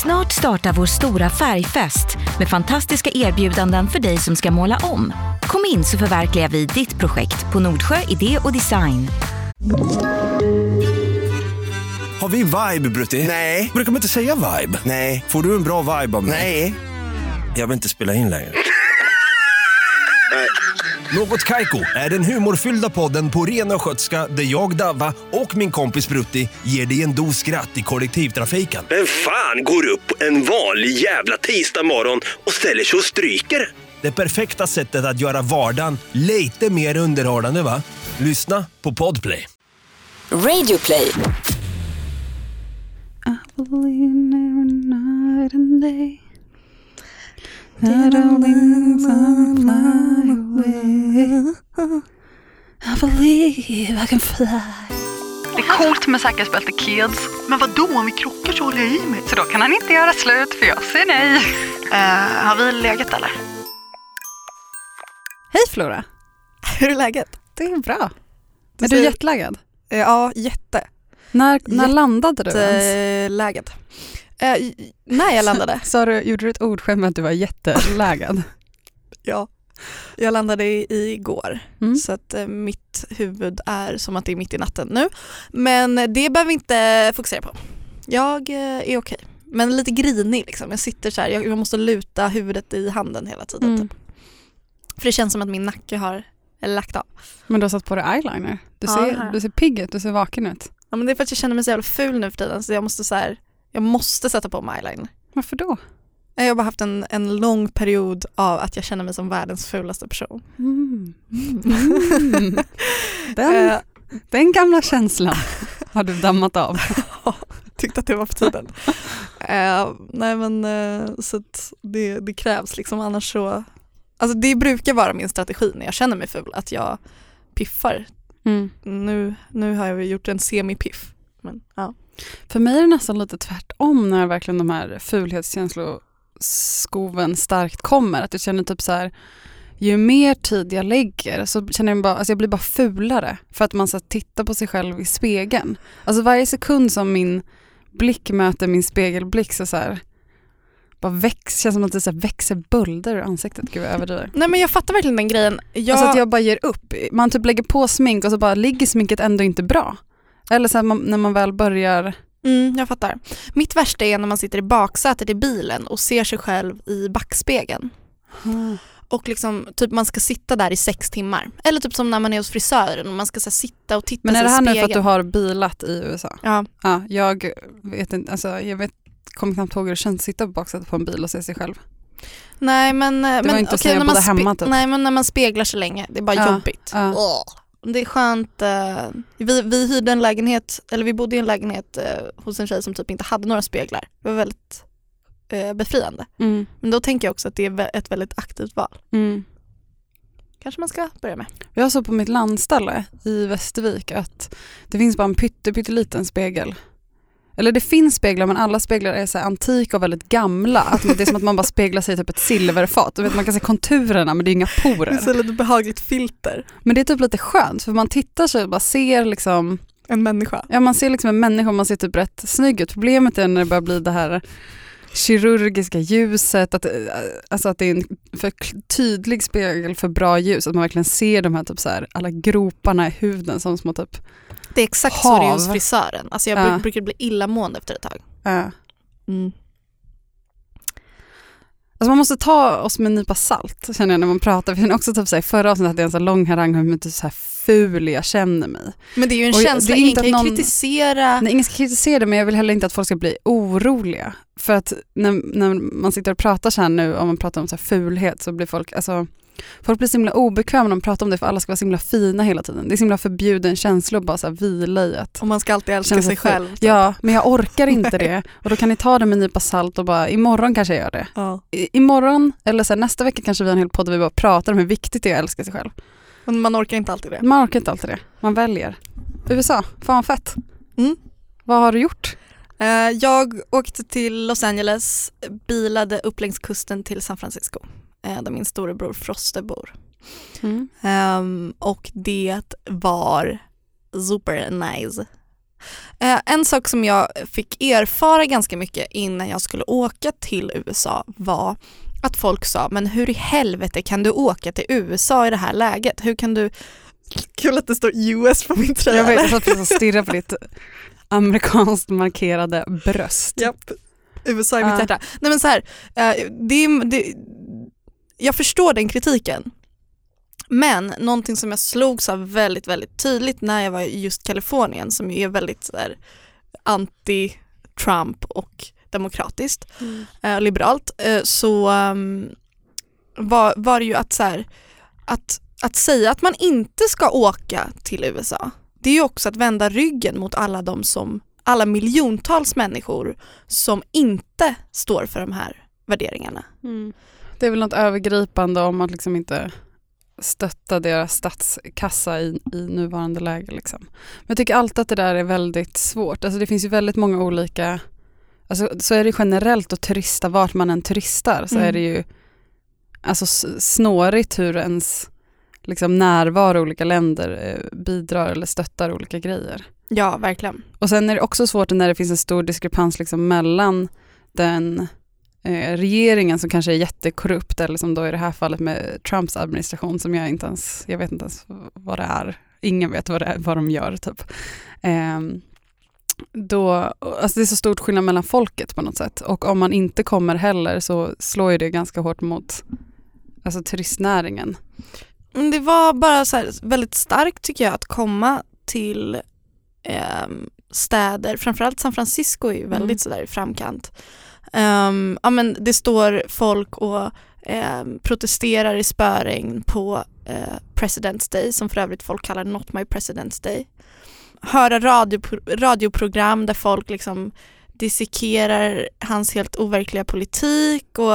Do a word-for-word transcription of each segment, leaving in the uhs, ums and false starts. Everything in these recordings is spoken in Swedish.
Snart startar vår stora färgfest med fantastiska erbjudanden för dig som ska måla om. Kom in så förverkligar vi ditt projekt på Nordsjö Idé och Design. Har vi vibe, Brutti? Nej. Brukar man inte säga vibe? Nej. Får du en bra vibe av mig? Nej. Jag vill inte spela in längre. Något Kaiko är den humorfyllda podden på ren och skötska där jag, Davva och min kompis Brutti ger dig en dos skratt i kollektivtrafiken. Men fan går upp en vanlig jävla tisdag morgon och ställer sig och stryker? Det perfekta sättet att göra vardagen lite mer underhållande, va? Lyssna på Podplay. Radio Play. I believe every night and day that all wings are fly away. I believe I can fly. Det är coolt med säkerhetsbälte, kids. Men vad då om vi krockar så håller jag i mig. Så då kan han inte göra slut för jag säger nej. Uh, har vi legat eller? Hej Flora. Hur är läget? Det är bra. Det är ser... du jetlaggad? Ja, jätte. När, när jätte landade du ens? Läget. Uh, när jag landade. Så du, gjorde du ett ordskämt med att du var jättelägad? Ja, jag landade i, igår. Mm. Så att uh, mitt huvud är som att det är mitt i natten nu. Men det behöver vi inte fokusera på. Jag uh, är okej. Men lite grinig liksom. Jag sitter så här, jag, jag måste luta huvudet i handen hela tiden. Mm. Typ. För det känns som att min nacke har lagt av. Men du har satt på dig eyeliner. Du ser, Ja, du ser pigg ut, du ser vaken ut. Ja, men det är för att jag känner mig så jävla ful nu för tiden. Så jag måste så här, jag måste sätta på mig eyeliner. Varför då? Jag har bara haft en, en lång period av att jag känner mig som världens fulaste person. Mm. Mm. Den, den gamla känslan har du dammat av. Ja, tyckte att det var på tiden. uh, nej men uh, så att det, det krävs liksom, annars så... Alltså det brukar vara min strategi när jag känner mig ful, att jag piffar. Mm. Nu, nu har jag gjort en semi-piff. Men, ja. För mig är det nästan lite tvärtom när verkligen de här fulhetskänsloskoven starkt kommer. Att jag känner typ så här, ju mer tid jag lägger så känner jag bara, alltså jag blir bara fulare. För att man så tittar på sig själv i spegeln. Alltså varje sekund som min blick möter min spegelblick så så här, bara väx, känns som att det så här växer bölder ur ansiktet. Gud, jag överdriver. Nej men jag fattar verkligen den grejen. Jag... Alltså att jag bara ger upp. Man typ lägger på smink och så bara ligger sminket ändå inte bra. Eller så här, man, när man väl börjar... Mm, jag fattar. Mitt värsta är när man sitter i baksätet i bilen och ser sig själv i backspegeln. Mm. Och liksom, typ man ska sitta där i sex timmar. Eller typ som när man är hos frisören och man ska så här, sitta och titta. Men är det här i nu spegeln. för att du har bilat i U S A? Ja. Ja, jag vet inte, alltså jag vet, kommer knappt ihåg hur det känns att sitta på baksätet på en bil och se sig själv. Nej men... Det men, var inte okay, så när jag bodde hemma typ. Nej men när man speglar sig länge, det är bara Ja, jobbigt. ja. Åh. Det är skönt. Uh, vi, vi hyrde en lägenhet, eller vi bodde i en lägenhet uh, hos en tjej som typ inte hade några speglar. Det var väldigt uh, befriande. Mm. Men då tänker jag också att det är ett väldigt aktivt val. Mm. Kanske man ska börja med. Jag såg på mitt landställe i Västervik att det finns bara en pytte, pytteliten spegel. Eller det finns speglar, men alla speglar är så här antika och väldigt gamla. Att det är som att man bara speglar sig i typ ett silverfat. Du vet, man kan se konturerna men det är inga porer. Det är så lite behagligt filter. Men det är typ lite skönt för man tittar så och bara ser liksom... En människa. Ja, man ser liksom en människa och man ser typ rätt snygg ut. Problemet är när det börjar bli det här kirurgiska ljuset. Att, alltså att det är en för tydlig spegel för bra ljus. Att man verkligen ser de här typ så här, alla groparna i huden som små typ... Det är exakt hav. så det är hos frisören. Alltså jag Ja. brukar bli illamående efter ett tag. Ja. Mm. Alltså man måste ta oss med en nypa salt, känner jag när man pratar. För också typ så här, förra avsnittet hade jag en så lång harang om hur typ så här ful jag känner mig. Men det är ju en Och känsla, det är ingen inte kan ju att någon- kritisera. Nej, ingen ska kritisera det, men jag vill heller inte att folk ska bli oroliga. För att när, när man sitter och pratar så här nu, om man pratar om så här fulhet, så blir folk, alltså, folk blir så himla obekväma när de pratar om det, för alla ska vara så himla fina hela tiden. Det är så himla förbjuden känsla att bara så här vila i att... Och man ska alltid älska känna sig ful. själv. Typ. Ja, men jag orkar inte det. Och då kan ni ta det med en nypa salt och bara, imorgon kanske jag gör det. Ja. I, imorgon, eller så här, nästa vecka kanske vi har en hel podd där vi bara pratar om hur viktigt det är att älska sig själv. Men man orkar inte alltid det. Man orkar inte alltid det. Man väljer. U S A, fan vad fett. Mm. Vad har du gjort? Uh, jag åkte till Los Angeles, bilade upp längs kusten till San Francisco. Uh, där min storebror Froste bor. Mm. Um, och det var super nice. Eh, en sak som jag fick erfara ganska mycket innan jag skulle åka till U S A var att folk sa, men hur i helvete kan du åka till U S A i det här läget? Hur kan du... Kul att det står U S på min tröja. Jag vet att du stirrar på ditt amerikanskt markerade bröst. Japp, U S A i mitt hjärta. Nej men så här, eh, det, det, jag förstår den kritiken. Men någonting som jag slogs av väldigt, väldigt tydligt när jag var i just Kalifornien, som är väldigt så där, anti-Trump och demokratiskt, mm. eh, liberalt, eh, så um, var, var det ju att, så här, att, att säga att man inte ska åka till U S A, det är ju också att vända ryggen mot alla de som, alla miljontals människor som inte står för de här värderingarna. Mm. Det är väl något övergripande om att liksom inte stötta deras statskassa i, i nuvarande läge. Liksom. Men jag tycker alltid att det där är väldigt svårt. Alltså det finns ju väldigt många olika... Alltså, så är det generellt att turista vart man än turistar. Så mm. är det ju alltså, snårigt hur ens liksom, närvaro i olika länder eh, bidrar eller stöttar olika grejer. Ja, verkligen. Och sen är det också svårt när det finns en stor diskrepans liksom, mellan den... Eh, regeringen som kanske är jättekorrupt, eller som då i det här fallet med Trumps administration, som jag inte ens, jag vet inte ens vad det är, ingen vet vad, det är, vad de gör typ. Eh, då, alltså det är så stort skillnad mellan folket på något sätt, och om man inte kommer heller så slår ju det ganska hårt mot alltså turistnäringen. Det var bara så här väldigt starkt tycker jag att komma till eh, städer, framförallt San Francisco är ju väldigt mm. sådär i framkant. Um, ja, men det står folk och eh, protesterar i spöregn på eh, President's Day, som för övrigt folk kallar Not My President's Day. Höra radio, radioprogram där folk liksom dissekerar hans helt overkliga politik och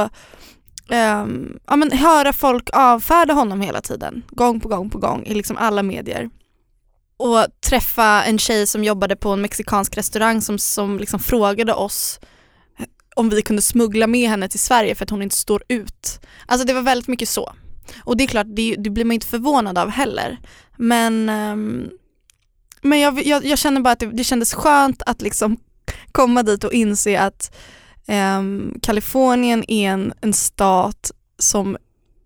um, ja, men höra folk avfärda honom hela tiden, gång på gång på gång i liksom alla medier. Och träffa en tjej som jobbade på en mexikansk restaurang som, som liksom frågade oss om vi kunde smuggla med henne till Sverige för att hon inte står ut. Alltså det var väldigt mycket så. Och det är klart, det, det blir man inte förvånad av heller. Men, um, men jag, jag, jag känner bara att det, det kändes skönt att liksom komma dit och inse att um, Kalifornien är en, en stat som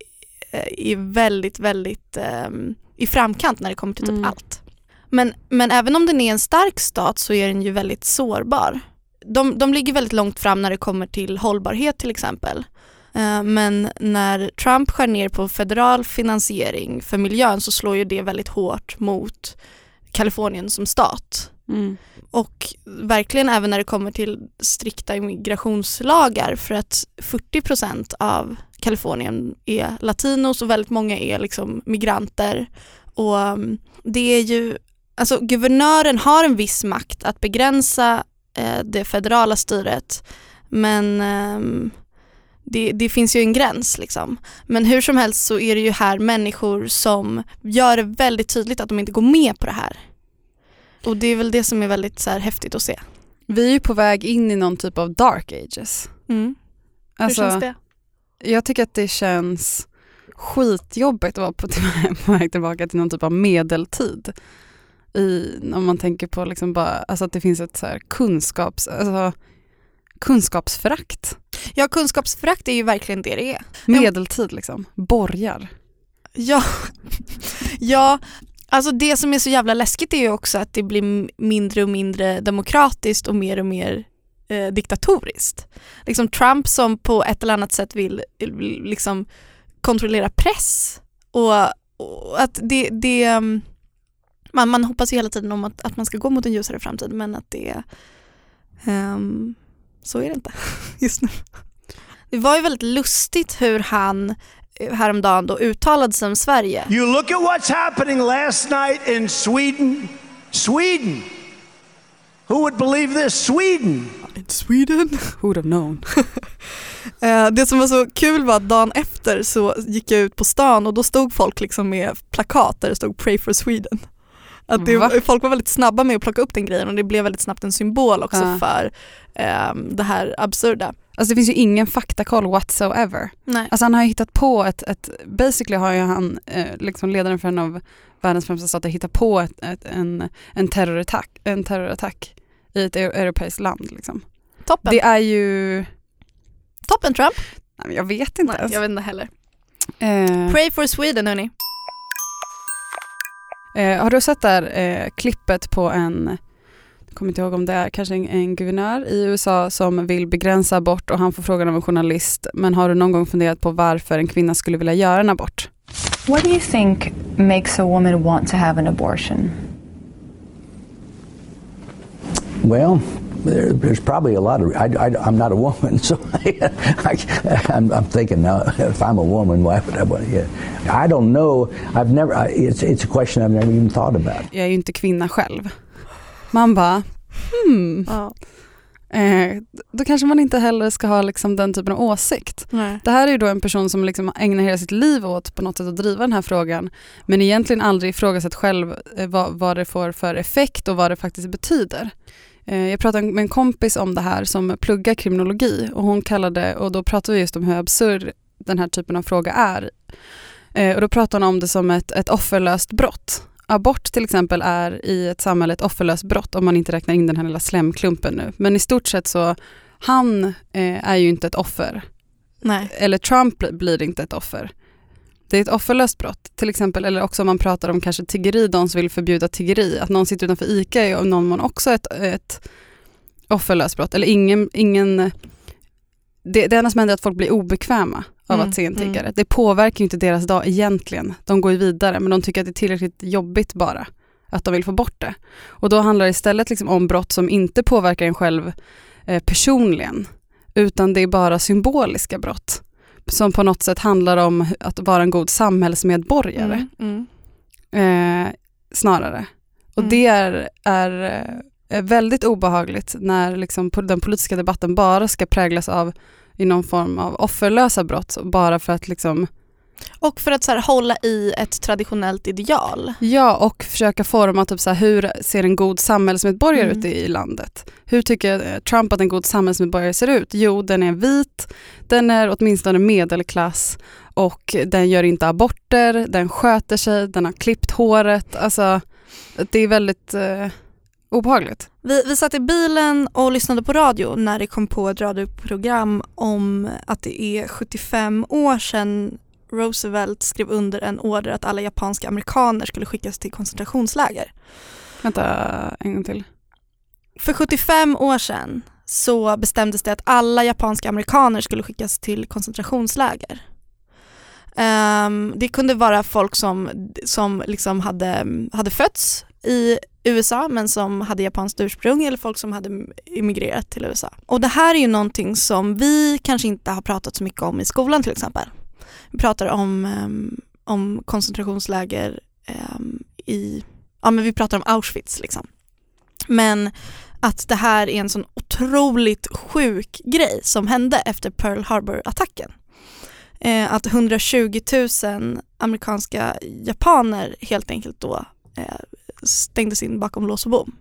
är väldigt, väldigt um, i framkant när det kommer till typ mm. allt. Men, men även om den är en stark stat så är den ju väldigt sårbar. De, de ligger väldigt långt fram när det kommer till hållbarhet till exempel. Uh, men när Trump skär ner på federal finansiering för miljön så slår ju det väldigt hårt mot Kalifornien som stat. Mm. Och verkligen även när det kommer till strikta immigrationslagar, för att fyrtio procent av Kalifornien är latinos och väldigt många är liksom migranter. Och um, det är ju, alltså guvernören har en viss makt att begränsa det federala styret, men um, det, det finns ju en gräns liksom. Men hur som helst så är det ju här människor som gör det väldigt tydligt att de inte går med på det här. Och det är väl det som är väldigt så här häftigt att se. Vi är ju på väg in i någon typ av dark ages. Mm. Alltså, hur känns det? Jag tycker att det känns skitjobbigt att vara på, på väg tillbaka till någon typ av medeltid. I, om man tänker på liksom bara, alltså att det finns ett så här kunskaps, alltså, kunskapsförakt. Ja, kunskapsförakt är ju verkligen det det är. Medeltid liksom, borgar. Ja, ja, alltså det som är så jävla läskigt är ju också att det blir mindre och mindre demokratiskt och mer och mer eh, diktatoriskt. Liksom Trump som på ett eller annat sätt vill, vill liksom kontrollera press och, och att det... det Man, man hoppas ju hela tiden om att, att man ska gå mot en ljusare framtid, men att det um, så är det inte just nu. Det var ju väldigt lustigt hur han häromdagen då uttalade sig om Sverige. You look at what's happening last night in Sweden. Sweden. Who would believe this? Sweden. In Sweden? Who would have known? Det som var så kul var att dagen efter så gick jag ut på stan och då stod folk liksom med plakat där det stod Pray for Sweden. Att det, folk var väldigt snabba med att plocka upp den grejen och det blev väldigt snabbt en symbol också ja. för um, det här absurda. Alltså det finns ju ingen faktakoll whatsoever. Nej. Alltså han har hittat på ett, ett basically har ju han, eh, liksom ledaren för en av världens främsta stater, hittat på ett, ett, en, en terrorattack, en terrorattack i ett europeiskt land liksom. Toppen. Det är ju... Toppen Trump. Nej, men jag vet inte Nej, ens. jag vet inte heller. Eh, Pray for Sweden, hörni. eh, har du sett där eh, klippet på en, jag kommer inte ihåg om det är kanske en, en guvernör i U S A som vill begränsa abort och han får frågan av en journalist, men har du någon gång funderat på varför en kvinna skulle vilja göra en abort? What do you think makes a woman want to have an abortion? Well, there, there's probably a lot of... I, I, I'm not a woman, so I, I'm, I'm thinking now, if I'm a woman, why would I want to... Yeah. I don't know. I've never... I, it's, it's a question I've never even thought about. Jag är ju inte kvinna själv. Man bara, hmm... Ja. Eh, då kanske man inte heller ska ha liksom den typen av åsikt. Nej. Det här är ju då en person som liksom ägnar hela sitt liv åt på något sätt att driva den här frågan, men egentligen aldrig ifrågasatt själv eh, vad, vad det får för effekt och vad det faktiskt betyder. Eh, jag pratade med en kompis om det här som pluggar kriminologi och hon kallade, och då pratade vi just om hur absurd den här typen av fråga är. Eh, och då pratade hon om det som ett, ett offerlöst brott. Abort till exempel är i ett samhälle ett offerlöst brott om man inte räknar in den här lilla slemklumpen nu. Men i stort sett så, han eh, är ju inte ett offer. Nej. Eller Trump blir inte ett offer. Det är ett offerlöst brott. Till exempel, eller också om man pratar om kanske tiggeri, de som vill förbjuda tiggeri. Att någon sitter utanför ICA är någon mån också ett, ett offerlöst brott. Eller ingen... ingen det, det enda som händer är att folk blir obekväma av Mm, att se en tiggare. mm. Det påverkar ju inte deras dag egentligen. De går ju vidare, men de tycker att det är tillräckligt jobbigt bara att de vill få bort det. Och då handlar det istället liksom om brott som inte påverkar en själv eh, personligen, utan det är bara symboliska brott som på något sätt handlar om att vara en god samhällsmedborgare. Mm, mm. Eh, snarare. Och Mm. det är, är, är väldigt obehagligt när liksom den politiska debatten bara ska präglas av i någon form av offerlösa brott, bara för att liksom... Och för att så här, hålla i ett traditionellt ideal. Ja, och försöka forma typ så här, hur ser en god samhällsmedborgare Mm. ut i landet? Hur tycker Trump att en god samhällsmedborgare ser ut? Jo, den är vit, den är åtminstone medelklass och den gör inte aborter, den sköter sig, den har klippt håret. Alltså, det är väldigt eh, obehagligt. Vi, vi satt i bilen och lyssnade på radio när det kom på ett radioprogram om att det är sjuttiofem år sedan Roosevelt skrev under en order att alla japanska amerikaner skulle skickas till koncentrationsläger. Vänta, en gång till. För sjuttiofem år sedan så bestämdes det att alla japanska amerikaner skulle skickas till koncentrationsläger. Um, det kunde vara folk som, som liksom hade, hade fötts i U S A men som hade japanskt ursprung, eller folk som hade immigrerat till U S A. Och det här är ju någonting som vi kanske inte har pratat så mycket om i skolan till exempel. Vi pratar om, um, om koncentrationsläger um, i, ja men vi pratar om Auschwitz liksom. Men att det här är en sån otroligt sjuk grej som hände efter Pearl Harbor-attacken. Eh, att hundratjugotusen amerikanska japaner helt enkelt då eh, stängdes in bakom lås och bom.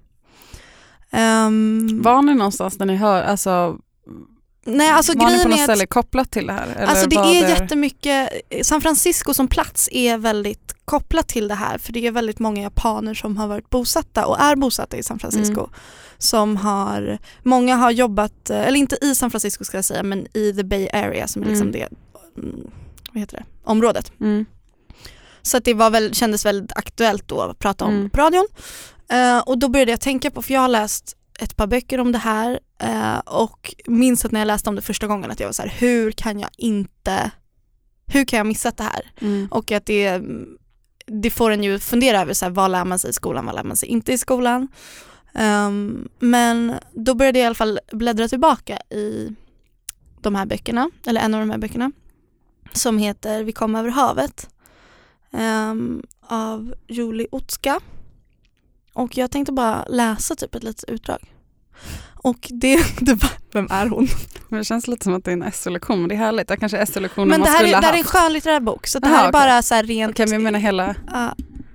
Um, var ni någonstans när ni hör, alltså, nej, alltså var ni grejen på något är ställe att, kopplat till det här? Eller alltså det var är det... jättemycket, San Francisco som plats är väldigt kopplat till det här, för det är väldigt många japaner som har varit bosatta och är bosatta i San Francisco. Mm. Som har, många har jobbat, eller inte i San Francisco ska jag säga, men i the Bay Area som är liksom mm. det, vad heter det, området. Mm. Så att det var väl, kändes väldigt aktuellt då att prata om mm. på radion. Uh, och då började jag tänka på, för jag har läst ett par böcker om det här uh, och minns att när jag läste om det första gången att jag var så här, hur kan jag inte, hur kan jag missa det här? Mm. Och att det, det får en ju fundera över så här, vad lär man sig i skolan, vad lär man sig inte i skolan? Um, men då började jag i alla fall bläddra tillbaka i de här böckerna, eller en av de här böckerna som heter Vi kom över havet um, av Julie Otska, och jag tänkte bara läsa typ ett litet utdrag. Och det, det var, vem är hon? Men det känns lite som att det är en S O-lektion, men det är härligt. Det kanske är S O-lektionen man det här skulle är, ha det här haft. är en skönlitterär bok, så det Aha, här är okay. bara så här rent... Okej, okay, men jag menar hela... Uh,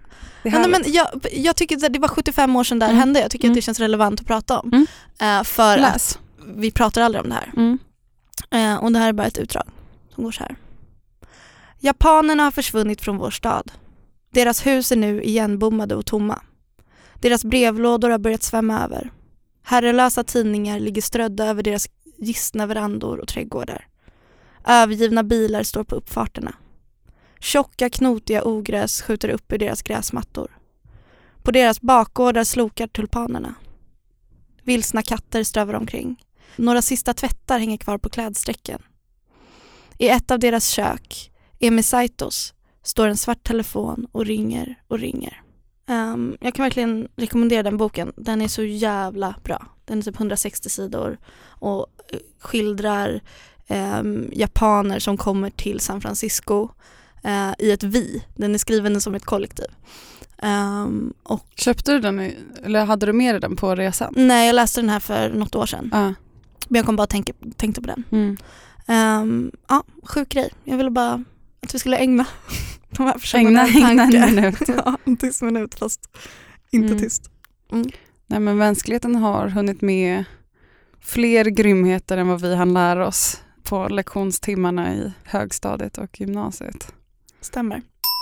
Det är ja, nej, härligt. men jag, jag tycker att det var sjuttiofem år sedan det här Mm. hände. Jag tycker Mm. att det känns relevant att prata om. Mm. Uh, för Läs. att vi pratar aldrig om det här. Mm. Uh, och det här är bara ett utdrag som går så här. Japanerna har försvunnit från vår stad. Deras hus är nu igenbommade och tomma. Deras brevlådor har börjat svämma över. Herrelösa tidningar ligger strödda över deras gistna verandor och trädgårdar. Övergivna bilar står på uppfarterna. Tjocka, knotiga ogräs skjuter upp ur deras gräsmattor. På deras bakgårdar slokar tulpanerna. Vilsna katter strövar omkring. Några sista tvättar hänger kvar på klädsträcken. I ett av deras kök, Emi Saitos, står en svart telefon och ringer och ringer. Um, jag kan verkligen rekommendera den boken. Den är så jävla bra. Den är typ hundrasextio sidor och skildrar um, japaner som kommer till San Francisco uh, i ett vi. Den är skriven som ett kollektiv. Um, och Köpte du den i, eller hade du med dig den på resan? Nej, jag läste den här för något år sedan. Ja. Men jag kom bara tänka, tänkte på den. Mm. Um, ja, sjuk grej. Jag ville bara att vi skulle ägna de här Ägna, ägna en minut. Ja, en tyst minut fast inte Mm. tyst. Mm. Nej, men mänskligheten har hunnit med fler grymheter än vad vi hann lära oss på lektionstimmarna i högstadiet och gymnasiet. Stämmer.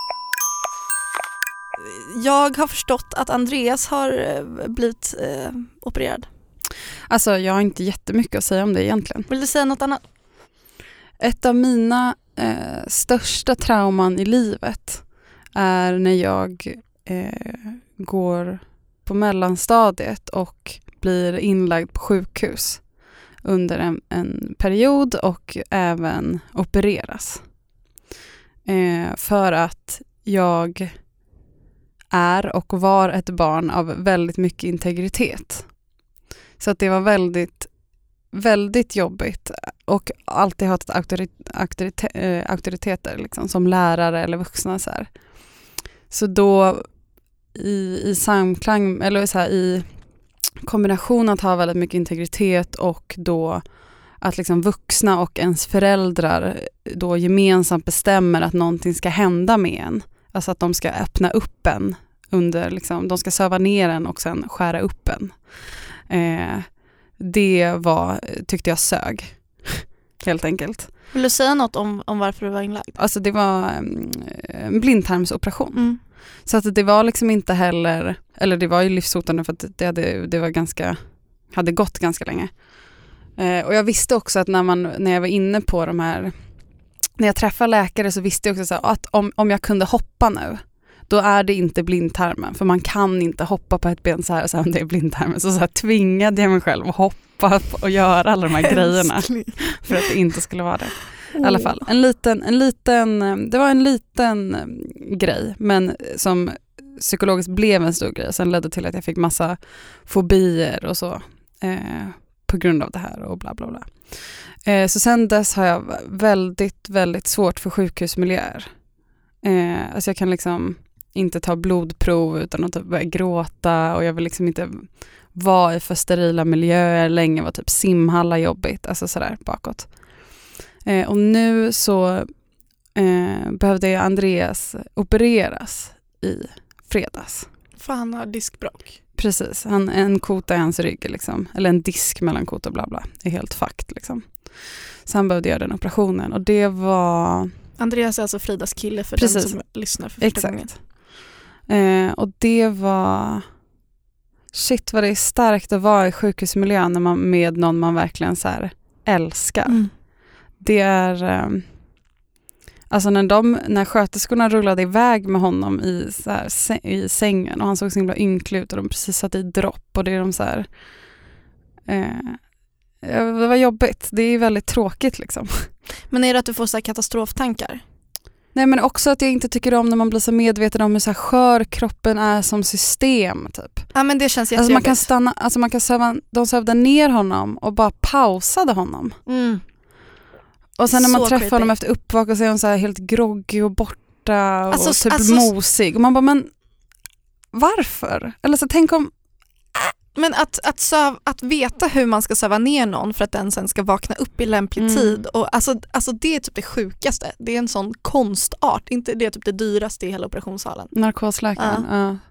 Jag har förstått att Andreas har eh, blivit eh, opererad. Alltså jag har inte jättemycket att säga om det egentligen. Vill du säga något annat? Ett av mina eh, största trauman i livet är när jag eh, går på mellanstadiet och blir inlagd på sjukhus under en, en period och även opereras. Eh, för att jag är och var ett barn av väldigt mycket integritet. Så att det var väldigt, väldigt jobbigt och alltid haft auktorit- auktorite- äh, auktoriteter liksom, som lärare eller vuxna. Så här. Så då i, i samklang, eller så här, i kombination att ha väldigt mycket integritet och då att liksom vuxna och ens föräldrar då gemensamt bestämmer att någonting ska hända med en. Alltså att de ska öppna upp en under, liksom, de ska söva ner en och sen skära upp en. Eh, det var, tyckte jag sög. Helt enkelt. Vill du säga något om, om varför du var inlagd? Alltså det var en blindtarmsoperation. Mm. Så att det var liksom inte heller, eller det var ju livshotande för att det, hade, det var ganska, hade gått ganska länge. Eh, och jag visste också att när, man, när jag var inne på de här, när jag träffade läkare så visste jag också så att om, om jag kunde hoppa nu, då är det inte blindtarmen. För man kan inte hoppa på ett ben så här, så här om det är blindtarmen. Så, så här tvingade jag mig själv att hoppa och göra alla de här grejerna. För att det inte skulle vara det. I alla fall, en liten, en liten, det var en liten grej. Men som psykologiskt blev en stor grej. Sen ledde till att jag fick massa fobier och så. Eh, på grund av det här och bla bla bla. Eh, så sen dess har jag väldigt, väldigt svårt för sjukhusmiljöer. Eh, alltså jag kan liksom inte ta blodprov utan att typ börja gråta och jag vill liksom inte vara i för sterila miljöer. Länge var typ simhalla jobbigt, alltså sådär bakåt. Eh, och nu så eh, behövde Andreas opereras i fredags. För han har diskbråck. Precis, han, en kota i hans rygg liksom, eller en disk mellan kota och bla bla, är helt fakt liksom. Så han behövde göra den operationen och det var... Andreas är alltså Fridas kille för Precis. den som lyssnar för första gången. Exakt. Eh, och det var... Shit vad det är starkt att vara i sjukhusmiljön när man, med någon man verkligen så här älskar. Mm. Det är... Eh, alltså när, de, när sköterskorna rullade iväg med honom i, så här, i sängen och han såg så himla ynklig ut och de precis satt i dropp och det är de så här... Eh, det var jobbigt. Det är väldigt tråkigt liksom. Men är det att du får så här katastroftankar? Nej, men också att jag inte tycker om när man blir så medveten om hur så här skör kroppen är som system typ. Ja, men det känns Alltså man jättejobbigt. kan stanna, alltså man kan söva, de sövde ner honom och bara pausade honom. Mm. Och sen när man Så träffar creepy. honom efter uppvak och så är hon så här helt groggy och borta och Alltså, typ alltså- mosig. Och man bara, men varför? Eller så tänk om, Men att, att, söv, att veta hur man ska söva ner någon för att den sen ska vakna upp i lämplig mm. tid. Och alltså, alltså det är typ det sjukaste. Det är en sån konstart. Inte det är typ det dyraste i hela operationssalen. Narkosläkaren, ja. Uh.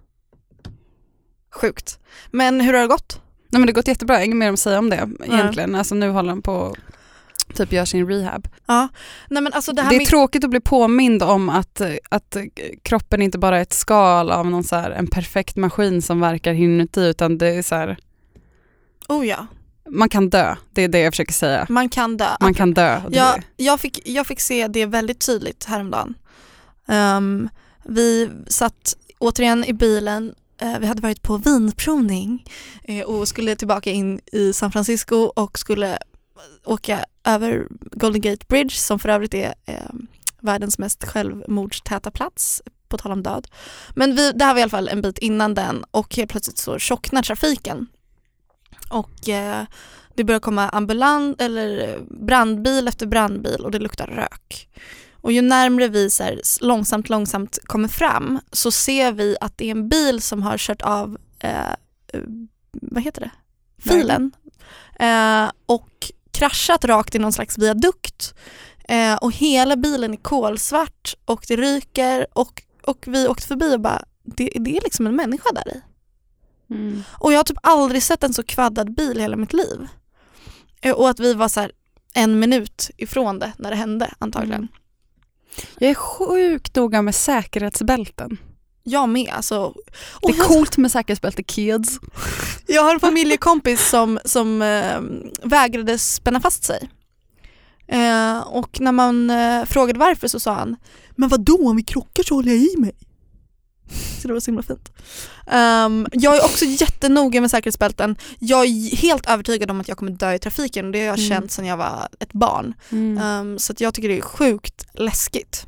Sjukt. Men hur har det gått? Nej, men det har gått jättebra. Inget mer att säga om det egentligen. Mm. Alltså nu håller han på typ gör sin rehab. Ja. Nej, men alltså det här det är med... tråkigt att bli påmind om att, att kroppen inte bara är ett skal av någon så här, en perfekt maskin som verkar inuti, utan det är så här... Oh ja. Man kan dö, det är det jag försöker säga. Man kan dö. Man kan dö. Ja, jag, fick, jag fick se det väldigt tydligt häromdagen. Um, vi satt återigen i bilen. Uh, vi hade varit på vinprovning uh, och skulle tillbaka in i San Francisco och skulle åka över Golden Gate Bridge, som för övrigt är eh, världens mest självmordstäta plats, på tal om död. Men vi, det här var i alla fall en bit innan den, och helt plötsligt så tjocknar trafiken. Och eh, det börjar komma ambulans eller brandbil efter brandbil och det luktar rök. Och ju närmare vi så här, långsamt, långsamt kommer fram, så ser vi att det är en bil som har kört av eh, vad heter det? Filen. Eh, och kraschat rakt i någon slags viadukt. Eh, och hela bilen är kolsvart och det ryker, och, och vi åkte förbi och bara, det, det är liksom en människa där i. Mm. Och jag har typ aldrig sett en så kvaddad bil i hela mitt liv. Eh, och att vi var så här en minut ifrån det när det hände, antagligen. Mm. Jag är sjukt noga med säkerhetsbälten. Jag med, alltså. Det är coolt med säkerhetsbälte, kids. Jag har en familjekompis som, som äh, vägrade spänna fast sig. Äh, och när man äh, frågade varför så sa han, men vadå, om vi krockar så håller jag i mig. Så det var så himla fint. Um, jag är också jättenoga med säkerhetsbälten. Jag är helt övertygad om att jag kommer dö i trafiken. Det har jag mm. känt sedan jag var ett barn. Mm. Um, så att jag tycker det är sjukt läskigt.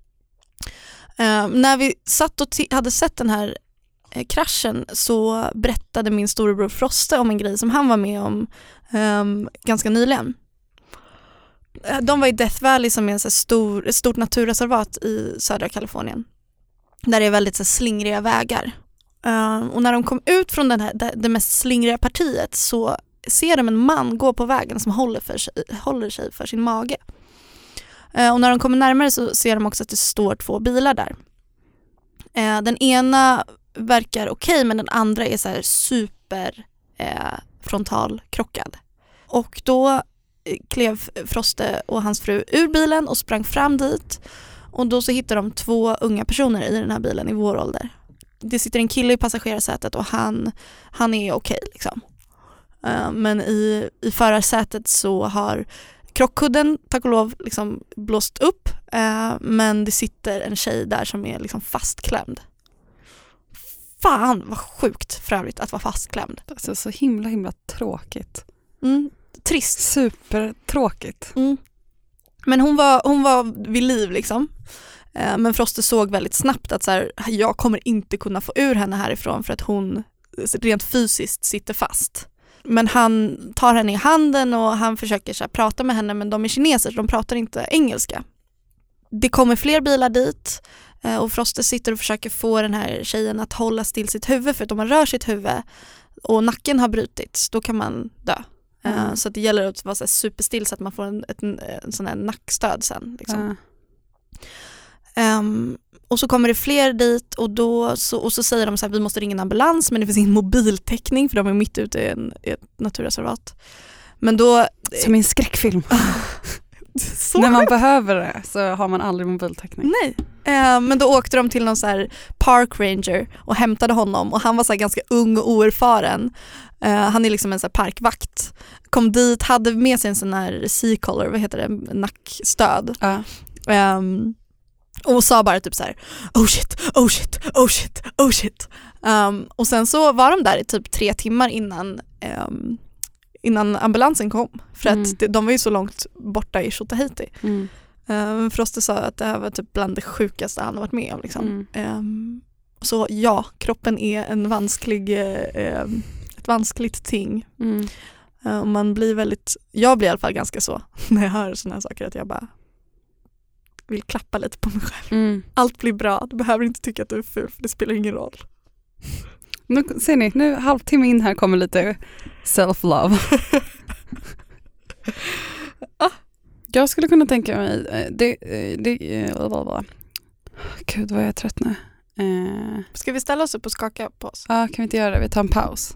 Uh, när vi satt och t- hade sett den här eh, kraschen, så berättade min storebror Froste om en grej som han var med om um, ganska nyligen. Uh, de var i Death Valley, som är en så stor, ett stort naturreservat i södra Kalifornien, där det är väldigt så slingriga vägar. Uh, och när de kom ut från den här, det, det mest slingriga partiet, så ser de en man gå på vägen som håller, för sig, håller sig för sin mage. Och när de kommer närmare så ser de också att det står två bilar där. Den ena verkar okej, men den andra är så här super eh, frontalkrockad. Och då klev Froste och hans fru ur bilen och sprang fram dit. Och då så hittar de två unga personer i den här bilen i vår ålder. Det sitter en kille i passagerarsätet och han, han är okej liksom. Uh, men i, i förarsätet så har krockkudden, tack och lov, liksom blåst upp. Uh, men det sitter en tjej där som är liksom fastklämd. Fan vad sjukt för övrigt att vara fastklämd. Alltså så himla himla tråkigt. Mm, trist. Supertråkigt. Mm. Men hon var, hon var vid liv liksom. Uh, men Froste såg väldigt snabbt att så här, jag kommer inte kunna få ur henne härifrån för att hon rent fysiskt sitter fast. Men han tar henne i handen och han försöker så här, prata med henne, men de är kineser så de pratar inte engelska. Det kommer fler bilar dit och Froste sitter och försöker få den här tjejen att hålla still sitt huvud, för att om man rör sitt huvud och nacken har brutits, då kan man dö. Mm. Så att det gäller att vara så här superstill så att man får en, en, en sån här nackstöd sen. Liksom. Mm. Um, och så kommer det fler dit och, då, så, och så säger de så här, vi måste ringa en ambulans, men det finns ingen mobiltäckning för de är mitt ute i, en, i ett naturreservat. Men då... Som i en skräckfilm. När man behöver det så har man aldrig mobiltäckning. Nej, uh, men då åkte de till någon så här park ranger och hämtade honom, och han var så här ganska ung och oerfaren. Uh, han är liksom en så här parkvakt. Kom dit, hade med sig en sån här C-collar, vad heter det, nackstöd. Uh. Um, Och sa bara typ så här, oh shit, oh shit, oh shit, oh shit. Um, och sen så var de där i typ tre timmar innan, um, innan ambulansen kom. För mm. att de, de var ju så långt borta i Tjotahejti. Mm. Um, Froste sa att det här var typ bland det sjukaste han har varit med om. Liksom. Mm. Um, så ja, kroppen är en vansklig, uh, ett vanskligt ting. Mm. Uh, man blir väldigt, jag blir i alla fall ganska så när jag hör såna här saker, att jag bara vill klappa lite på mig själv. Mm. Allt blir bra. Du behöver inte tycka att du är ful, för det spelar ingen roll. Nu ser ni, nu halvtimme in här kommer lite self-love. ah. Jag skulle kunna tänka mig det, det, blablabla. Gud vad jag är trött nu. Eh. Ska vi ställa oss upp och skaka på oss? Ja, kan vi inte göra det? Vi tar en paus.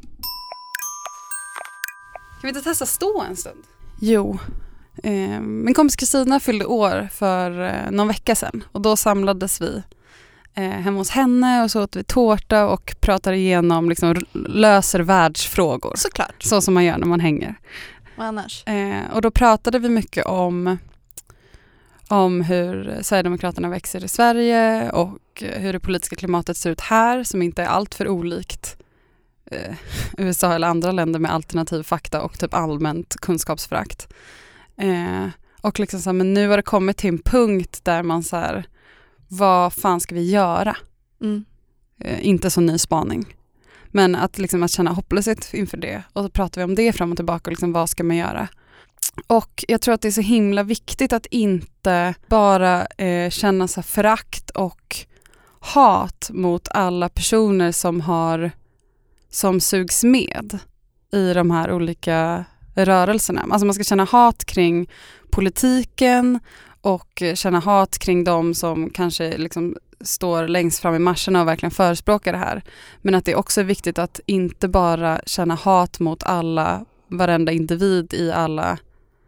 Kan vi inte testa stå en stund? Jo. Eh, min kompis Kristina fyllde år för eh, någon vecka sedan. Och då samlades vi eh, hemma hos henne och så åt vi tårta och pratade igenom, liksom, löser världsfrågor. Såklart. Så som man gör när man hänger. Vad annars? Eh, och då pratade vi mycket om, om hur Sverigedemokraterna växer i Sverige och hur det politiska klimatet ser ut här, som inte är allt för olikt eh, U S A eller andra länder med alternativ fakta och typ allmänt kunskapsförakt. Eh, och liksom så här, men nu har det kommit till en punkt där man så här, vad fan ska vi göra? Mm. Eh, inte så ny spaning. Men att, liksom, att känna hopplöshet inför det. Och så pratar vi om det fram och tillbaka. Och liksom, vad ska man göra? Och jag tror att det är så himla viktigt att inte bara eh, känna så förakt och hat mot alla personer som har som sugs med i de här olika rörelserna. Alltså man ska känna hat kring politiken och känna hat kring de som kanske liksom står längst fram i marscherna och verkligen förespråkar det här. Men att det också är viktigt att inte bara känna hat mot alla, varenda individ i alla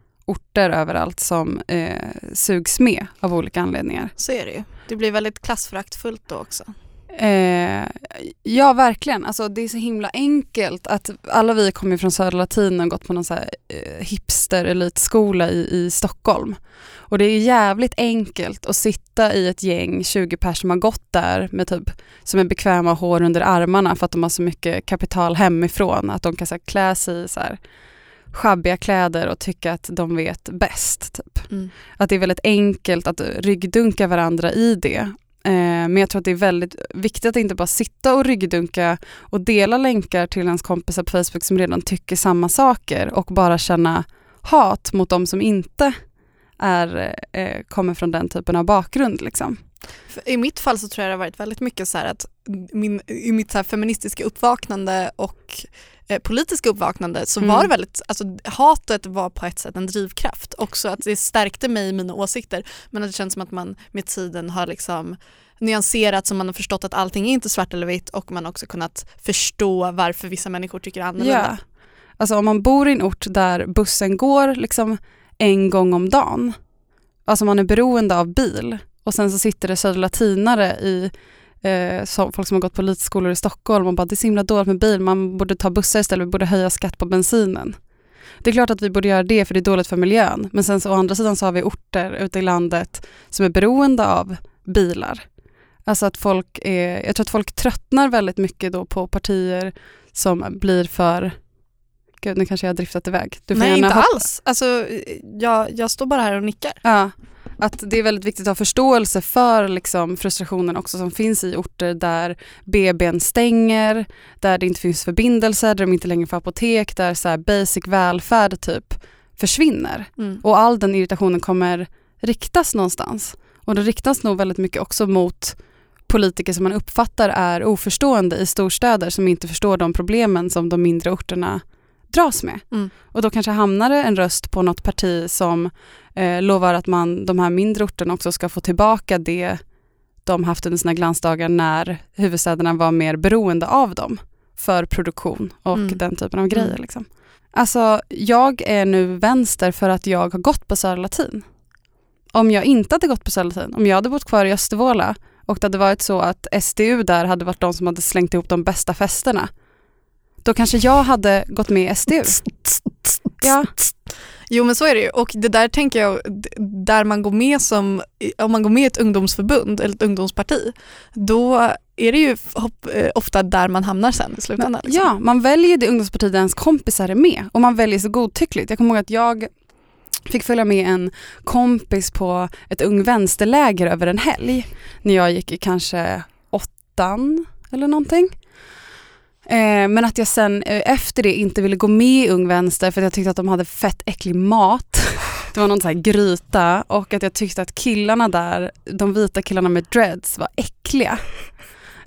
orter överallt som eh, sugs med av olika anledningar. Så är det ju. Det blir väldigt klassföraktfullt då också. Eh, ja, verkligen. Alltså, det är så himla enkelt att alla vi kommer från Södra Latin och gått på någon så här, eh, hipster-elitskola i, i Stockholm. Och det är jävligt enkelt att sitta i ett gäng tjugo personer som har gått där med typ, som är bekväma hår under armarna för att de har så mycket kapital hemifrån att de kan så här, klä sig i så här schabbiga kläder och tycka att de vet bäst. Typ. Mm. Att det är väldigt enkelt att ryggdunka varandra i det. Eh, men jag tror att det är väldigt viktigt att inte bara sitta och ryggdunka och dela länkar till ens kompisar på Facebook som redan tycker samma saker och bara känna hat mot de som inte är, eh, kommer från den typen av bakgrund. Liksom. I mitt fall så tror jag det har varit väldigt mycket så här att min, i mitt så här feministiska uppvaknande och eh, politiska uppvaknande så mm. var det väldigt, alltså hatet var på ett sätt en drivkraft. Också att det stärkte mig i mina åsikter, men att det känns som att man med tiden har liksom nyanserat, så man har förstått att allting är inte svart eller vitt och man har också kunnat förstå varför vissa människor tycker annorlunda. Ja. Alltså om man bor i en ort där bussen går liksom en gång om dagen, alltså man är beroende av bil och sen så sitter det södra latinare i eh, som, folk som har gått på elitskolor i Stockholm och bara det är så himla dåligt med bil, man borde ta bussar istället, vi borde höja skatt på bensinen. Det är klart att vi borde göra det för det är dåligt för miljön, men sen så å andra sidan så har vi orter ute i landet som är beroende av bilar. Alltså att folk är, jag tror att folk tröttnar väldigt mycket då på partier som blir för, gud nu kanske jag har driftat iväg. Du får Nej, gärna inte hoppa. alls. Alltså, jag, jag står bara här och nickar. Ja, att det är väldigt viktigt att ha förståelse för liksom, frustrationen också som finns i orter där B B:n stänger, där det inte finns förbindelser, där de inte längre får apotek, där så här, basic välfärd typ försvinner. Mm. Och all den irritationen kommer riktas någonstans. Och det riktas nog väldigt mycket också mot politiker som man uppfattar är oförstående i storstäder som inte förstår de problemen som de mindre orterna dras med. Mm. Och då kanske hamnar det en röst på något parti som eh, lovar att man, de här mindre orterna också ska få tillbaka det de haft under sina glansdagar när huvudstäderna var mer beroende av dem för produktion och mm. den typen av grejer. Mm. Liksom. Alltså, jag är nu vänster för att jag har gått på Södra Latin. Om jag inte hade gått på Södra Latin, om jag hade bott kvar i Östervåla och det hade varit så att S D U där hade varit de som hade slängt ihop de bästa festerna, då kanske jag hade gått med i S D U. Ja. Jo, men så är det ju. Och det där tänker jag, där man går med som, om man går med i ett ungdomsförbund eller ett ungdomsparti, då är det ju ofta där man hamnar sen i slutändan. Liksom. Ja, man väljer det ungdomsparti där ens kompisar är med och man väljer så godtyckligt. Jag kommer ihåg att jag fick följa med en kompis på ett ung vänsterläger över en helg när jag gick i kanske åttan eller någonting. Eh, men att jag sen eh, efter det inte ville gå med i Ung Vänster för att jag tyckte att de hade fett äcklig mat. Det var någon sån här gryta och att jag tyckte att killarna där, de vita killarna med dreads var äckliga.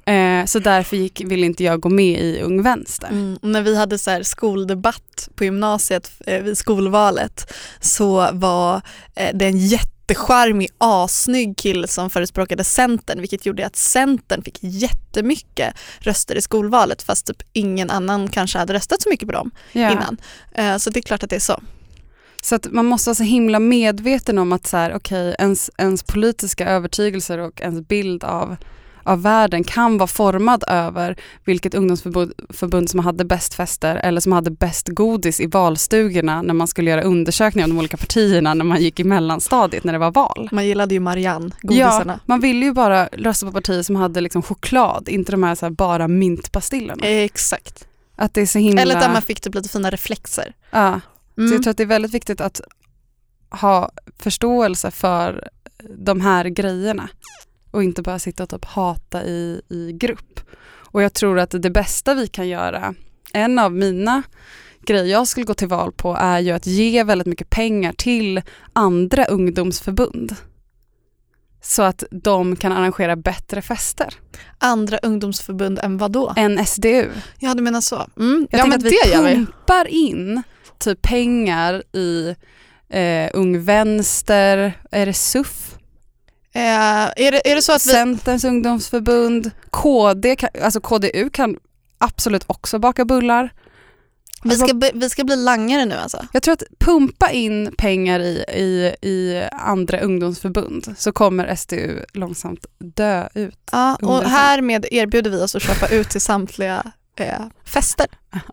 Eh, så därför gick, ville inte jag gå med i Ung Vänster. Mm, när vi hade så här skoldebatt på gymnasiet eh, vid skolvalet så var eh, det en jättecharmig, asnygg kille som förespråkade Centern, vilket gjorde att Centern fick jättemycket röster i skolvalet fast typ ingen annan kanske hade röstat så mycket på dem Ja. innan. Eh, så det är klart att det är så. Så att man måste vara så himla medveten om att så här, okay, ens, ens politiska övertygelser och ens bild av, av världen kan vara formad över vilket ungdomsförbund förbund som hade bäst fester eller som hade bäst godis i valstugorna när man skulle göra undersökningar om de olika partierna när man gick i mellanstadiet när det var val. Man gillade ju Marianne, godisarna. Ja, man ville ju bara rösta på partier som hade liksom choklad, inte de här, så här bara mintpastillerna. Exakt. Att det är så himla... Eller att man fick typ lite fina reflexer. Ja. Mm. Så jag tror att det är väldigt viktigt att ha förståelse för de här grejerna och inte bara sitta och typ hata i, i grupp. Och jag tror att det bästa vi kan göra, en av mina grejer jag skulle gå till val på är ju att ge väldigt mycket pengar till andra ungdomsförbund så att de kan arrangera bättre fester. Andra ungdomsförbund än vad då? Än S D U. Ja, du menar så. Mm. Jag ja, tänker men att vi det gör vi. pumpar in typ pengar i eh, Ung Vänster, är det S U F? Eh, är, det, är det så att vi... Centerns ungdomsförbund, K D, alltså K D U kan absolut också baka bullar. Vi Alltså, ska, bli, vi ska bli langare nu alltså. jag tror att pumpa in pengar i, i, i andra ungdomsförbund så kommer S D U långsamt dö ut. Ja, och under- härmed erbjuder vi oss att köpa ut till samtliga eh, fester.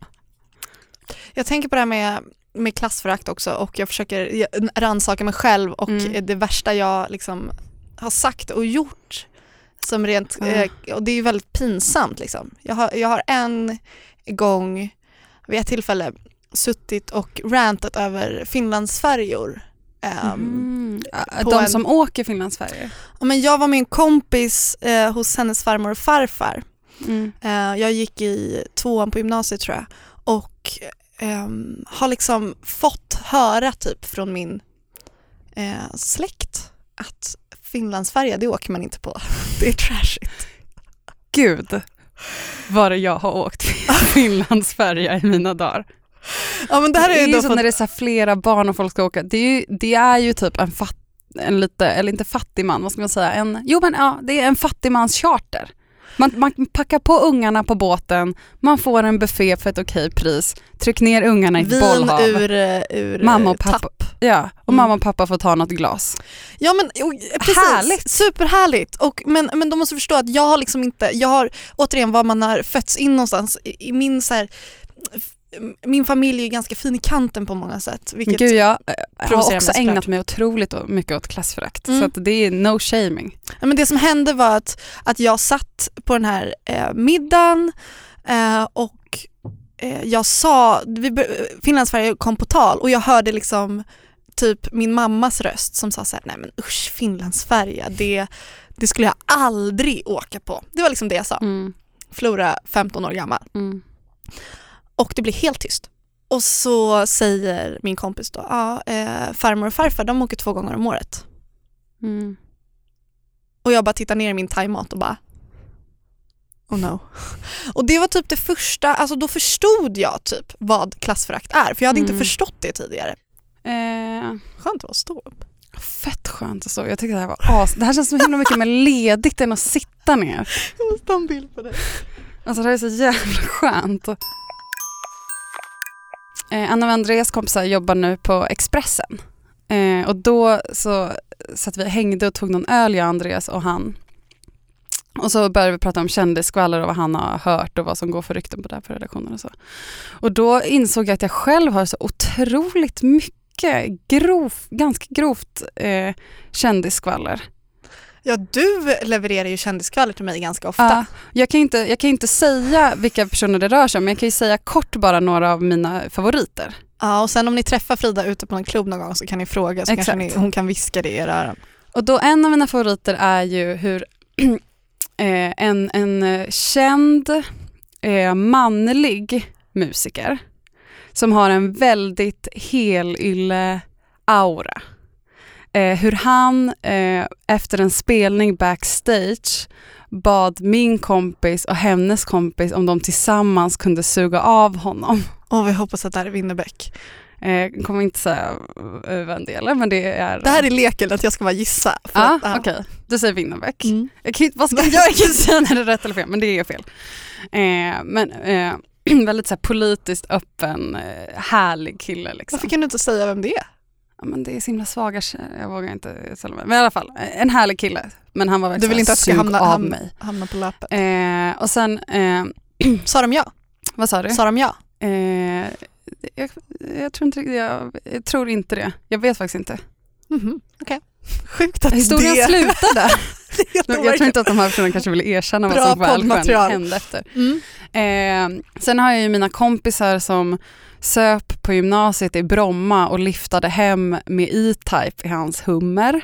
Jag tänker på det här med, med klassförakt också och jag försöker rannsaka mig själv och Mm. det värsta jag liksom har sagt och gjort som rent, Mm. eh, och det är ju väldigt pinsamt liksom. Jag har, jag har en gång vid ett tillfälle suttit och rantat över Finlandsfärjor. Um, Mm. på De en- som åker Finlandsfärjor. Ja, men jag var med en kompis eh, hos hennes farmor och farfar. Mm. Eh, jag gick i tvåan på gymnasiet tror jag och ehm, har liksom fått höra typ från min eh, släkt att Finlandsfärja, det åker man inte på. Det är trashigt. Gud, vad det jag har åkt Finlandsfärja i mina dagar. Ja, men det här är, det är ju ju då så för... när det är så här flera barn och folk ska åka. Det är ju, det är ju typ en, fatt, en lite, eller inte fattig man, vad ska man säga? En, jo men ja, det är en fattigmans charter. Man, man packar på ungarna på båten, man får en buffé för ett okej pris, tryck ner ungarna i ett vin bollhav. ur, eh, ur mamma och pappa, tapp. ja, och Mm. mamma och pappa får ta något glas. Ja men och, precis, Härligt. superhärligt. Och, men, men de måste förstå att jag har liksom inte, jag har återigen vad man har fötts in någonstans i, i min så här, min familj är ganska fin i kanten på många sätt. Vilket Gud, jag eh, har provocerar också mig ägnat såklart. mig otroligt mycket åt klassförakt. Mm. Så att det är no shaming. Ja, men det som hände var att, att jag satt på den här eh, middagen eh, och eh, jag sa, vi, Finlandsfärja kom på tal och jag hörde liksom typ min mammas röst som sa så här: nej men usch, Finlandsfärja, det, det skulle jag aldrig åka på. Det var liksom det jag sa. Mm. Flora, femton år gammal. Mm. Och det blir helt tyst. Och så säger min kompis då, ja, eh, farmor och farfar, de åker två gånger om året. Mm. Och jag bara tittar ner i min thaimat och bara, oh no. Och det var typ det första, alltså då förstod jag typ vad klassförakt är. För jag hade Mm. inte förstått det tidigare. Eh, Skönt att stå upp. fett skönt och så. Jag tycker det här var as. Det här känns så himla mycket mer ledigt än att sitta ner. Jag måste ta en bild på det. Alltså det här är så jävla skönt. Eh, Anna och Andreas kompisar jobbar nu på Expressen. Eh, och då så, så att vi hängde och tog någon öl, jag, Andreas och han. Och så började vi prata om kändisskvaller och vad han har hört och vad som går för rykten på det här på redaktionen och så. Och då insåg jag att jag själv har så otroligt mycket grov, ganska grovt eh, kändisskvaller. Ja, du levererar ju kändiskvaller till mig ganska ofta. Ja, jag, kan inte, jag kan inte säga vilka personer det rör sig om, men jag kan ju säga kort bara några av mina favoriter. Ja, och sen om ni träffar Frida ute på en klubb någon gång så kan ni fråga så Exakt. kanske ni, hon kan viska det i era öron. Och då en av mina favoriter är ju hur eh, en, en känd eh, manlig musiker som har en väldigt helylle aura. eh, hur han eh, efter en spelning backstage bad min kompis och hennes kompis om de tillsammans kunde suga av honom. Och vi hoppas att det här är Winnerbäck. Jag eh, kommer inte säga vem det är, men det är... Det här är leken att jag ska bara gissa. Ja, ah, okej. Okay. Du säger Winnerbäck. Mm. Jag kan inte, vad ska jag göra? Jag kan inte säga när det är rätt eller fel, men det är fel. Eh, men eh, väldigt så här, politiskt öppen, eh, härlig kille. Liksom. Varför kan du inte säga vem det är? Ja, men det är så himla svaga, jag vågar inte säga mig. Men i alla fall, en härlig kille. Men han var väldigt du vill inte att sug hamna, av hamna, mig. hamna på löpet. Eh, och sen... Eh, sa de ja? Vad sa du? Sa de ja? Eh, jag, jag, tror inte, jag, jag tror inte det. Jag vet faktiskt inte. Mm-hmm. Okej. Okay. Sjukt att historien det... slutade. jag tror inte att de här personerna kanske ville erkänna vad som väl hände efter. Mm. Eh, sen har jag ju mina kompisar som söp på gymnasiet i Bromma och liftade hem med E-Type i hans Hummer.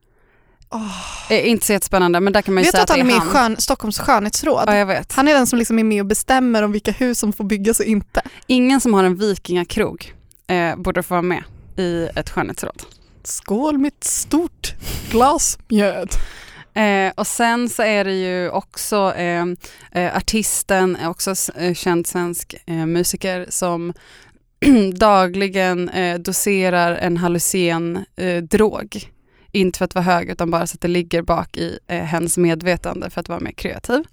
Oh. Eh, inte så jättespännande, men där kan man ju vet säga att, att han är med han. i skön, Stockholms skönhetsråd? Ja, jag vet. Han är den som liksom är med och bestämmer om vilka hus som får byggas och inte. Ingen som har en vikingakrog eh, borde få vara med i ett skönhetsråd. Skål mitt stort glas mjöd. Eh, och sen så är det ju också eh, eh, artisten, också eh, känd svensk eh, musiker som dagligen eh, doserar en hallucin eh, drog. Inte för att vara hög utan bara så att det ligger bak i eh, hens medvetande för att vara mer kreativ.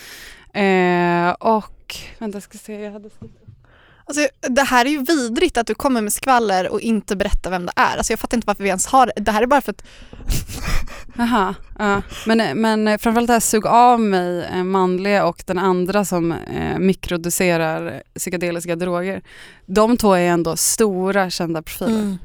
Eh, och vänta, jag ska se, jag hade Alltså, det här är ju vidrigt att du kommer med skvaller och inte berättar vem det är. Alltså, jag fattar inte varför vi ens har det. Det här är bara för att... Jaha, ja. Men, men framförallt det här sug av mig eh, manliga och den andra som eh, mikrodoserar psykedeliska droger. De två är ändå stora kända profiler. Mm.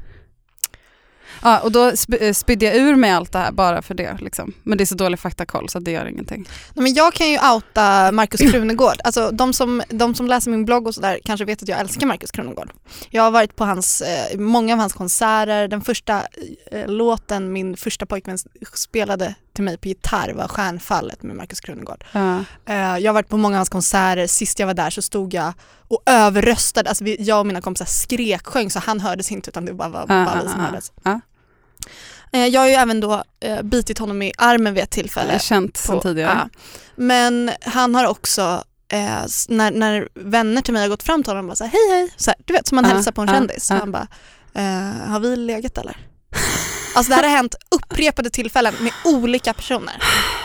Ja, och då sp- spydde jag ur mig allt det här bara för det. Liksom. Men det är så dålig faktakoll så det gör ingenting. Nej, men jag kan ju outa Markus Krunegård. Alltså, de, som, de som läser min blogg och sådär kanske vet att jag älskar Markus Krunegård. Jag har varit på hans, eh, många av hans konserter. Den första eh, låten min första pojkvän spelade till mig på gitarr var Stjärnfallet med Markus Krunegård. Ja. Eh, jag har varit på många av hans konserter. Sist jag var där så stod jag och överröstade. Alltså, vi, jag och mina kompisar skrek, sjöng så han hördes inte utan det bara var bara ah, vi som ah, hördes. Ah. Jag har ju även då eh, bitit honom i armen vid ett tillfälle. Jag har känt sedan tidigare. Ja. Men han har också, eh, när, när vänner till mig har gått fram till honom och bara så här, hej hej, så här, du vet som man uh, hälsar på en uh, kändis. Uh. Så han bara, eh, har vi legat eller? Alltså det här har hänt upprepade tillfällen med olika personer.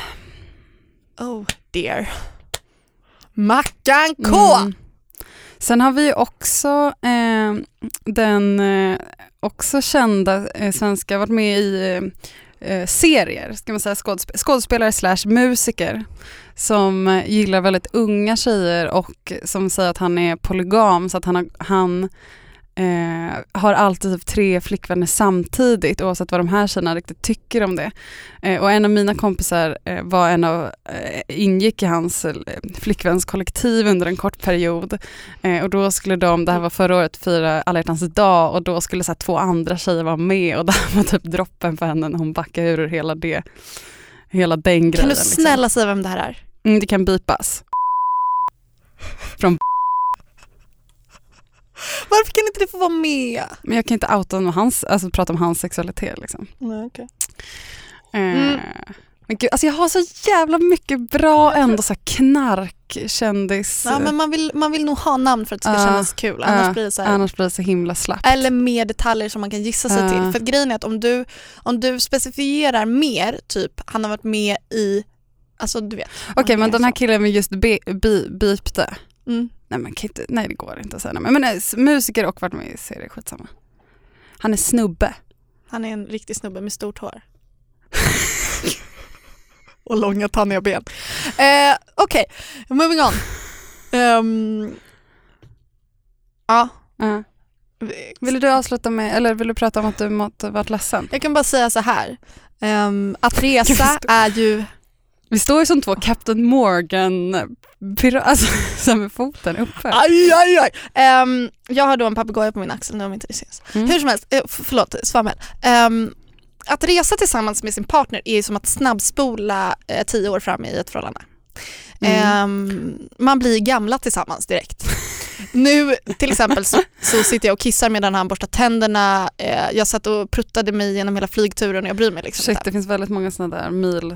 Oh dear. Mackan K! Mm. Sen har vi också eh, den eh, också kända eh, svenska, varit med i eh, serier, ska man säga, skådesp- skådespelare slash musiker som eh, gillar väldigt unga tjejer och som säger att han är polygam så att han har, han eh, har alltid typ tre flickvänner samtidigt oavsett vad de här tjejerna riktigt tycker om det. Eh, och en av mina kompisar eh, var en av, eh, ingick i hans eh, flickvänskollektiv under en kort period. Eh, och då skulle de, det här var förra året, fira alla hjärtans dag och då skulle så här, två andra tjejer vara med och det var typ droppen för henne när hon backade ur hela det, hela den grejen. Kan du snälla liksom säga vem det här är? Mm, det kan bipas. Från Varför kan inte det få vara med? Men jag kan inte outa om hans, alltså prata om hans sexualitet liksom. Nej, okej. Mm. Eh, men gud, alltså jag har så jävla mycket bra ändå så här knarkkändis. Ja, men man vill, man vill nog ha namn för att det ska uh, kännas kul. Annars, uh, blir det så här, annars blir det så himla slappt. Eller mer detaljer som man kan gissa sig uh. till. För grejen är att om du, om du specifierar mer, typ han har varit med i, alltså du vet. Okej, okay, men den här killen vi just be, be, beepte. Mm. Nej, men inte, nej, det går inte att säga. Men, men nej, musiker och varit med i serier, skitsamma. Han är snubbe. Han är en riktig snubbe med stort hår. Och långa tanniga ben. Eh, Okej, okay. Moving on. Um, ja. Uh. Vill du avsluta med, eller vill du prata om att du måtte varit ledsen? Jag kan bara säga så här. Um, att resa är ju... Vi står ju som två Captain Morgan pira- alltså, som med foten uppe. Aj, aj, aj. Um, jag har då en papegoja på min axel nu om inte det syns. Mm. Hur som helst, uh, förlåt, svammel. Um, att resa tillsammans med sin partner är som att snabbspola uh, tio år fram i ett förhållande. Mm. Um, man blir gamla tillsammans direkt. Nu till exempel så, så sitter jag och kissar medan han borstar tänderna. Eh, jag satt och pruttade mig genom hela flygturen och jag bryr mig liksom. Shit, det finns väldigt många sådana där mil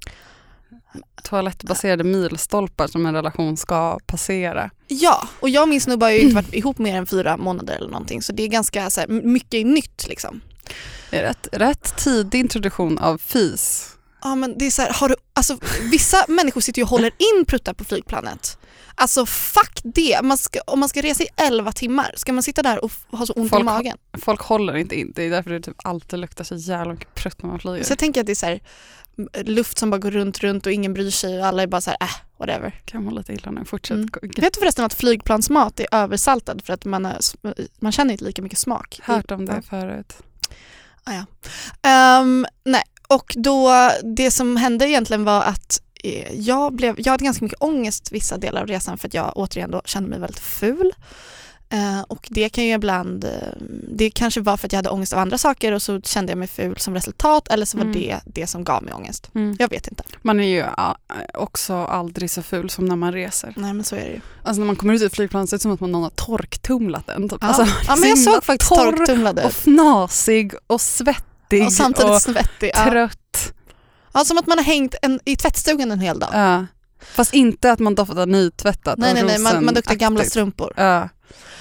toalettbaserade milstolpar som en relation ska passera. Ja, och jag och min snubbe har ju inte varit ihop mer än fyra månader eller någonting, så det är ganska så här, mycket nytt liksom. Det är rätt, rätt tidig introduktion av fis. Ja, men det är så här, har du, alltså, vissa människor sitter ju och håller in pruttar på flygplanet. Alltså fuck det. Man ska, om man ska resa i elva timmar, ska man sitta där och ha så ont folk, i magen? Folk håller inte in. Det är därför det typ alltid luktar så jävla mycket prutt när man flyger. Så jag tänker att det är så här, luft som bara går runt, runt och ingen bryr sig och alla är bara så här, äh, whatever. Kan man lite illa nu, fortsätt. Mm. Vet du förresten att flygplansmat är översaltad för att man, är, man känner inte lika mycket smak? Hört om det ja. förut. Ah, ja. Um, nej, och då det som hände egentligen var att jag, blev, jag hade ganska mycket ångest vissa delar av resan för att jag återigen då kände mig väldigt ful. Uh, och det kan ju ibland, uh, det kanske var för att jag hade ångest av andra saker och så kände jag mig ful som resultat, eller så var mm. det det som gav mig ångest. Mm. Jag vet inte. Man är ju uh, också aldrig så ful som när man reser. Nej, men så är det ju. Alltså när man kommer ut i flygplanet så är det som att man någon har torktumlat den. Typ. Ja. Alltså, ja, men jag såg faktiskt torktumlade. Och fnasig och svettig. Och samtidigt och svettig. Trött. Ja, som att man har hängt en, i tvättstugan en hel dag. Ja. Fast inte att man doftar nytvättat. Nej, nej, nej. Man, man duktar gamla strumpor. Ja.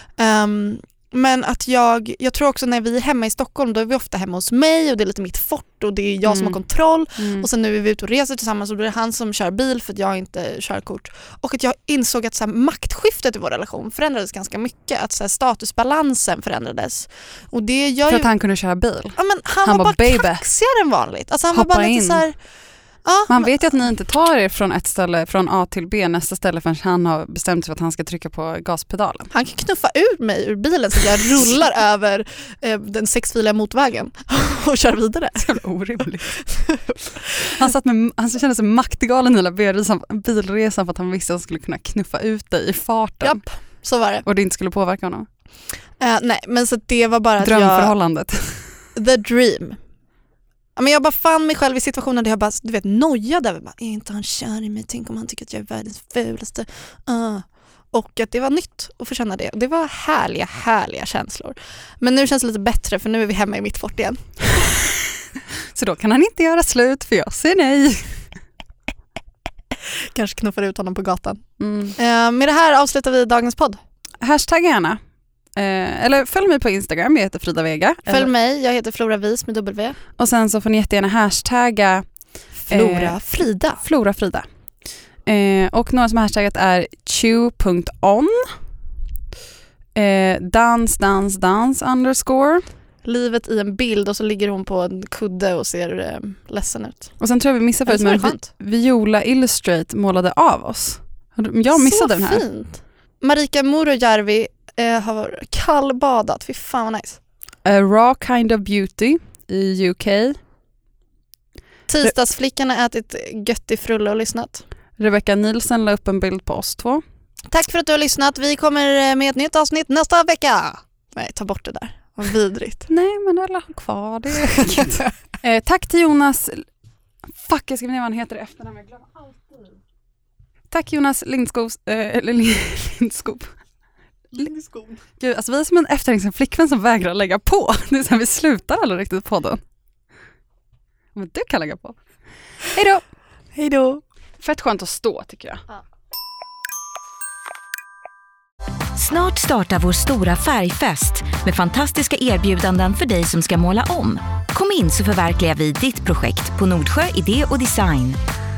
Um, men att jag, jag tror också när vi är hemma i Stockholm, då är vi ofta hemma hos mig och det är lite mitt fort och det är jag mm. som har kontroll mm. och sen nu är vi ute och reser tillsammans och då är det han som kör bil för att jag inte kör kort. Och att jag insåg att så här, maktskiftet i vår relation förändrades ganska mycket, att så här, statusbalansen förändrades. Och det gör för ju... att han kunde köra bil? Ja, men han, han var bara baby. Kaxigare än vanligt. Alltså han Hoppa var bara lite in. så här... Ja, man vet ju att ni inte tar er från ett ställe, från A till B, nästa ställe förrän han har bestämt sig för att han ska trycka på gaspedalen. Han kan knuffa ut mig ur bilen så att jag rullar över eh, den sexfiliga motvägen och kör vidare. Det är orimligt. Han, satt med, han kände sig maktgalen hela bilresan för att han visste att han skulle kunna knuffa ut dig i farten. Japp, så var det. Och det inte skulle påverka honom. Uh, nej, men så det var bara drömförhållandet. Jag, the dream. Men jag bara fann mig själv i situationer där jag bara, du vet, nojade över, bara, är inte han kär i mig? Tänk om han tycker att jag är världens fulaste. Uh. Och att det var nytt att få känna det. Det var härliga, härliga känslor. Men nu känns det lite bättre för nu är vi hemma i mitt fort igen. Så då kan han inte göra slut för jag säger nej. Kanske knuffar ut honom på gatan. Mm. Uh, med det här avslutar vi dagens podd. Hashtag gärna. Eh, eller följ mig på Instagram, jag heter Frida Vega. Följ eller... mig, jag heter Flora Vis med W. Och sen så får ni jättegärna hashtagga Flora eh, Frida. Flora Frida. Eh, och några som har hashtaggat är chew punkt on, eh, dans, dans, dans underscore. Livet i en bild och så ligger hon på en kudde och ser eh, ledsen ut. Och sen tror jag vi missade förut, men vi, Viola Illustrate målade av oss. Jag missade så den här. Fint. Marika Murojärvi eh, har kallbadat. Fy fan vad nice. A Raw Kind of Beauty i U K. Tisdagsflickan har ätit gött i frulle och lyssnat. Rebecca Nielsen la upp en bild på oss två. Tack för att du har lyssnat. Vi kommer med ett nytt avsnitt nästa vecka. Nej, ta bort det där. Vad vidrigt. Nej, men alla har kvar det. eh, tack till Jonas. Fuck, jag ska ner vad han heter efter när jag glömmer alltid. Tack Jonas Lindskov. Eh, Lindskov. Lindskov. Gud, alltså vi är som en efterhängsen flickvän som vägrar lägga på. Det är så här, vi slutar aldrig riktigt på den. Men du kan lägga på. Hej då. Hej då. Fett skönt att stå tycker jag. Ja. Snart startar vår stora färgfest med fantastiska erbjudanden för dig som ska måla om. Kom in så förverkligar vi ditt projekt på Nordsjö Idé och Design.